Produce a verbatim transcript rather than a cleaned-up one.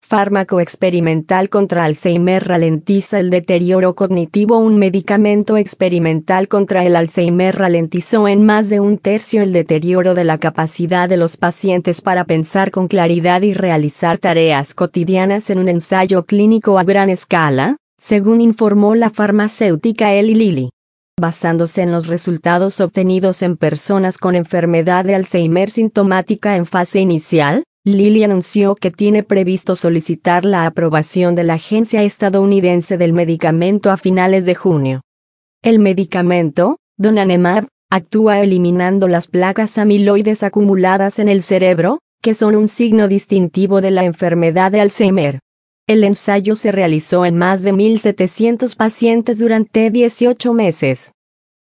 fármaco experimental contra Alzheimer ralentiza el deterioro cognitivo. Un medicamento experimental contra el Alzheimer ralentizó en más de un tercio el deterioro de la capacidad de los pacientes para pensar con claridad y realizar tareas cotidianas en un ensayo clínico a gran escala, según informó la farmacéutica Eli Lilly. Basándose en los resultados obtenidos en personas con enfermedad de Alzheimer sintomática en fase inicial, Lilly anunció que tiene previsto solicitar la aprobación de la Agencia Estadounidense del Medicamento a finales de junio. El medicamento, donanemab, actúa eliminando las placas amiloides acumuladas en el cerebro, que son un signo distintivo de la enfermedad de Alzheimer. El ensayo se realizó en más de mil setecientos pacientes durante dieciocho meses.